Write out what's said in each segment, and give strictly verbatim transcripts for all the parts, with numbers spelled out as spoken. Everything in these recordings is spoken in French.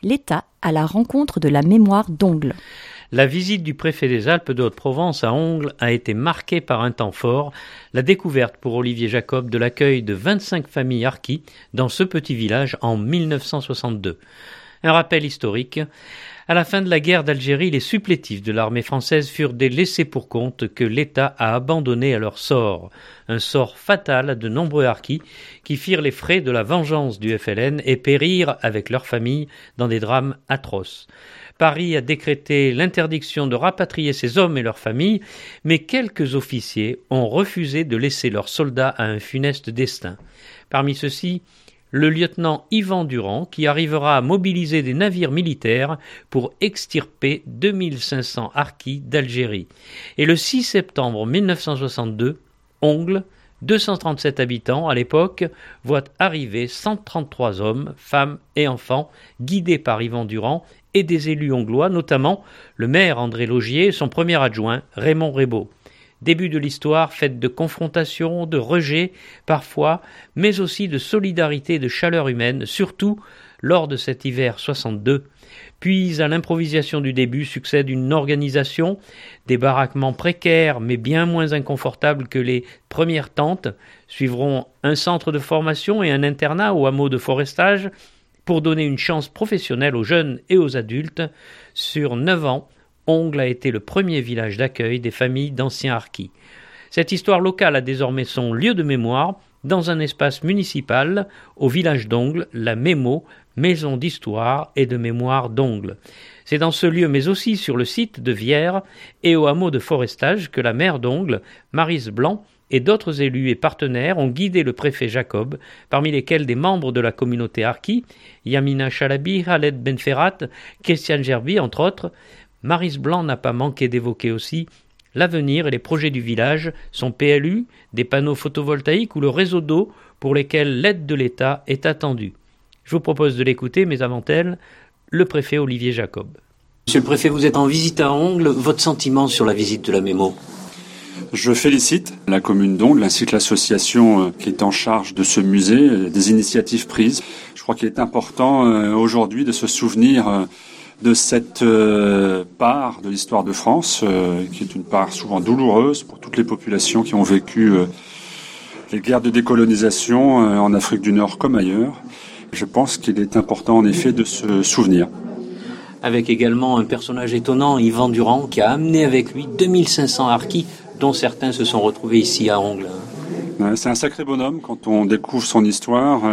L'État à la rencontre de la mémoire d'Ongles. La visite du préfet des Alpes de Haute-Provence à Ongles a été marquée par un temps fort, la découverte pour Olivier Jacob de l'accueil de vingt-cinq familles harkis dans ce petit village en mille neuf cent soixante-deux. Un rappel historique. À la fin de la guerre d'Algérie, les supplétifs de l'armée française furent des laissés-pour-compte que l'État a abandonnés à leur sort. Un sort fatal à de nombreux harkis qui firent les frais de la vengeance du F L N et périrent avec leurs familles dans des drames atroces. Paris a décrété l'interdiction de rapatrier ces hommes et leurs familles, mais quelques officiers ont refusé de laisser leurs soldats à un funeste destin. Parmi ceux-ci, le lieutenant Yvan Durand, qui arrivera à mobiliser des navires militaires pour extirper deux mille cinq cents harkis d'Algérie. Et le six septembre mille neuf cent soixante-deux, Ongles, deux cent trente-sept habitants à l'époque, voient arriver cent trente-trois hommes, femmes et enfants, guidés par Yvan Durand et des élus onglois, notamment le maire André Laugier et son premier adjoint, Raymond Rebaud. Début de l'histoire faite de confrontations, de rejets, parfois, mais aussi de solidarité et de chaleur humaine, surtout lors de cet hiver soixante-deux. Puis, à l'improvisation du début succède une organisation, des baraquements précaires mais bien moins inconfortables que les premières tentes, suivront un centre de formation et un internat au hameau de forestage pour donner une chance professionnelle aux jeunes et aux adultes. Sur neuf ans, Ongles a été le premier village d'accueil des familles d'anciens harkis. Cette histoire locale a désormais son lieu de mémoire dans un espace municipal au village d'Ongles, la Mémo, Maison d'histoire et de mémoire d'Ongles. C'est dans ce lieu, mais aussi sur le site de Vierre et au hameau de forestage que la maire d'Ongles, Maryse Blanc, et d'autres élus et partenaires ont guidé le préfet Jacob, parmi lesquels des membres de la communauté harki, Yamina Chalabi, Khaled Benferrat, Christiane Gerbi, entre autres. Maryse Blanc n'a pas manqué d'évoquer aussi l'avenir et les projets du village, son P L U, des panneaux photovoltaïques ou le réseau d'eau pour lesquels l'aide de l'État est attendue. Je vous propose de l'écouter, mais avant elle, le préfet Olivier Jacob. Monsieur le préfet, vous êtes en visite à Ongles. Votre sentiment sur la visite de la Mémo ? Je félicite la commune d'Ongles ainsi que l'association qui est en charge de ce musée, des initiatives prises. Je crois qu'il est important aujourd'hui de se souvenir de cette part de l'histoire de France, qui est une part souvent douloureuse pour toutes les populations qui ont vécu les guerres de décolonisation en Afrique du Nord comme ailleurs. Je pense qu'il est important en effet de se souvenir. Avec également un personnage étonnant, Yvan Durand, qui a amené avec lui deux mille cinq cents harkis, dont certains se sont retrouvés ici à Ongles. C'est un sacré bonhomme quand on découvre son histoire.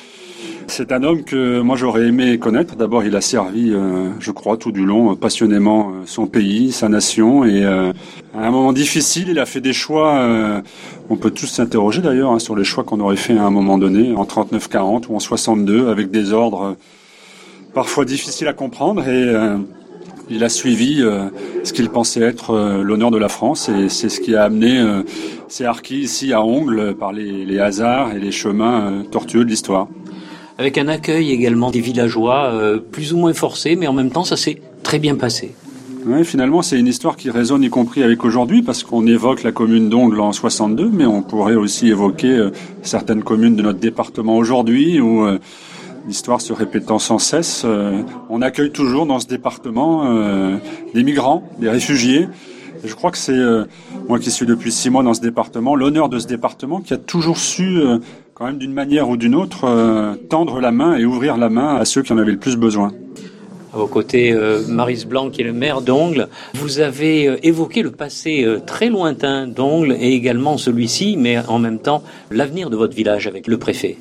C'est un homme que moi j'aurais aimé connaître. D'abord, il a servi, je crois, tout du long, passionnément son pays, sa nation. Et à un moment difficile, il a fait des choix. On peut tous s'interroger d'ailleurs sur les choix qu'on aurait fait à un moment donné, en trente-neuf quarante ou en soixante-deux, avec des ordres parfois difficiles à comprendre. Et il a suivi euh, ce qu'il pensait être euh, l'honneur de la France, et c'est ce qui a amené euh, ces harkis ici à Ongles par les, les hasards et les chemins euh, tortueux de l'histoire. Avec un accueil également des villageois, euh, plus ou moins forcé, mais en même temps ça s'est très bien passé. Oui, finalement c'est une histoire qui résonne y compris avec aujourd'hui, parce qu'on évoque la commune d'Ongles en soixante-deux, mais on pourrait aussi évoquer euh, certaines communes de notre département aujourd'hui, où euh, l'histoire se répétant sans cesse, euh, on accueille toujours dans ce département euh, des migrants, des réfugiés. Et je crois que c'est, euh, moi qui suis depuis six mois dans ce département, l'honneur de ce département qui a toujours su, euh, quand même d'une manière ou d'une autre, euh, tendre la main et ouvrir la main à ceux qui en avaient le plus besoin. À vos côtés, euh, Maryse Blanc, qui est le maire d'Ongles, vous avez euh, évoqué le passé euh, très lointain d'Ongles et également celui-ci, mais en même temps l'avenir de votre village avec le préfet.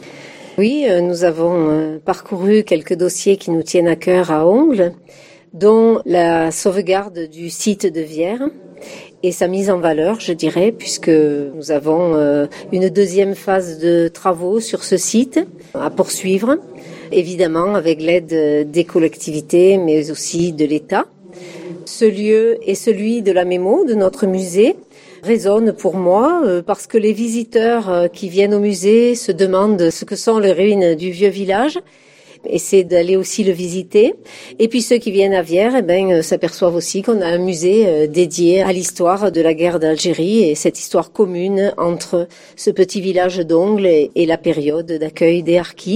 Oui, nous avons parcouru quelques dossiers qui nous tiennent à cœur à Ongles, dont la sauvegarde du site de Vierre et sa mise en valeur, je dirais, puisque nous avons une deuxième phase de travaux sur ce site à poursuivre, évidemment avec l'aide des collectivités, mais aussi de l'État. Ce lieu est celui de la Mémo, de notre musée, résonne pour moi euh, parce que les visiteurs euh, qui viennent au musée se demandent ce que sont les ruines du vieux village, essaient d'aller aussi le visiter. Et puis ceux qui viennent à Vierre, eh ben, euh, s'aperçoivent aussi qu'on a un musée euh, dédié à l'histoire de la guerre d'Algérie et cette histoire commune entre ce petit village d'Ongles et, et la période d'accueil des harkis.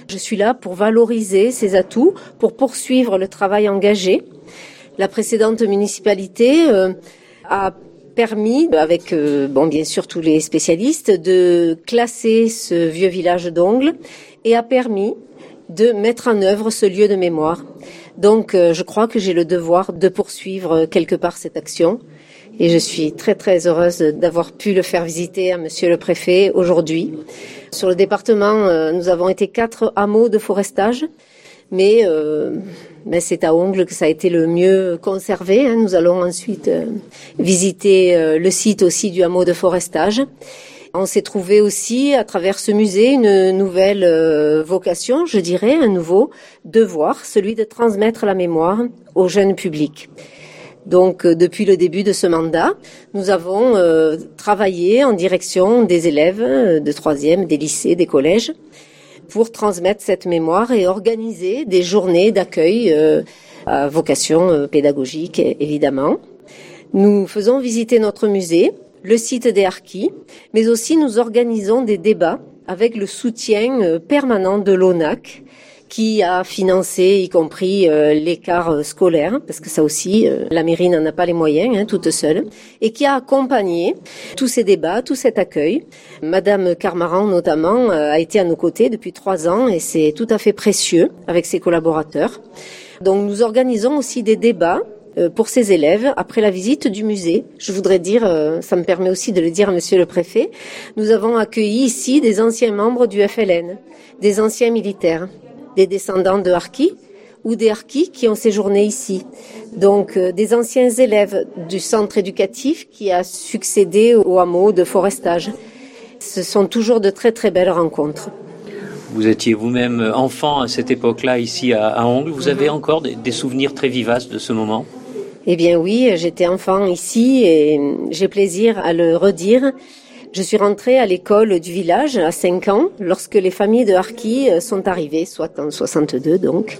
Je suis là pour valoriser ces atouts, pour poursuivre le travail engagé. La précédente municipalité euh, a permis, avec euh, bon bien sûr tous les spécialistes, de classer ce vieux village d'Ongles et a permis de mettre en œuvre ce lieu de mémoire. Donc euh, je crois que j'ai le devoir de poursuivre quelque part cette action et je suis très très heureuse d'avoir pu le faire visiter à monsieur le préfet aujourd'hui. Sur le département, euh, nous avons été quatre hameaux de forestage, mais, euh, mais c'est à Ongles que ça a été le mieux conservé. Hein. Nous allons ensuite euh, visiter euh, le site aussi du hameau de forestage. On s'est trouvé aussi, à travers ce musée, une nouvelle euh, vocation, je dirais, un nouveau devoir, celui de transmettre la mémoire au jeune public. Donc, euh, depuis le début de ce mandat, nous avons euh, travaillé en direction des élèves euh, de troisième, des lycées, des collèges, pour transmettre cette mémoire et organiser des journées d'accueil euh, à vocation euh, pédagogique, évidemment. Nous faisons visiter notre musée, le site des harkis, mais aussi nous organisons des débats avec le soutien permanent de l'O N A C, qui a financé, y compris euh, l'écart scolaire, parce que ça aussi, euh, la mairie n'en a pas les moyens, hein, toute seule, et qui a accompagné tous ces débats, tout cet accueil. Madame Carmaran, notamment, euh, a été à nos côtés depuis trois ans, et c'est tout à fait précieux avec ses collaborateurs. Donc nous organisons aussi des débats pour ces élèves, après la visite du musée. Je voudrais dire, ça me permet aussi de le dire à monsieur le préfet, nous avons accueilli ici des anciens membres du F L N, des anciens militaires, des descendants de harkis ou des harkis qui ont séjourné ici. Donc des anciens élèves du centre éducatif qui a succédé au hameau de forestage. Ce sont toujours de très très belles rencontres. Vous étiez vous-même enfant à cette époque-là ici à, à Ongles. Vous avez encore des, des souvenirs très vivaces de ce moment ? Eh bien oui, j'étais enfant ici et j'ai plaisir à le redire. Je suis rentrée à l'école du village à cinq ans, lorsque les familles de harkis sont arrivées, soit en soixante-deux donc.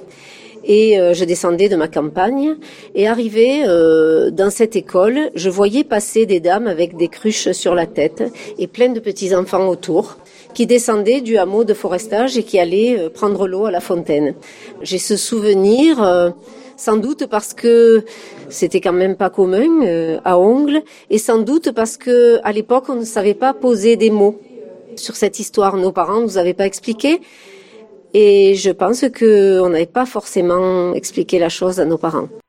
Et euh, je descendais de ma campagne et arrivée euh, dans cette école, je voyais passer des dames avec des cruches sur la tête et plein de petits-enfants autour qui descendaient du hameau de forestage et qui allaient euh, prendre l'eau à la fontaine. J'ai ce souvenir... Euh, Sans doute parce que c'était quand même pas commun euh, à Ongles, et sans doute parce que à l'époque on ne savait pas poser des mots sur cette histoire. Nos parents nous avaient pas expliqué, et je pense que on n'avait pas forcément expliqué la chose à nos parents.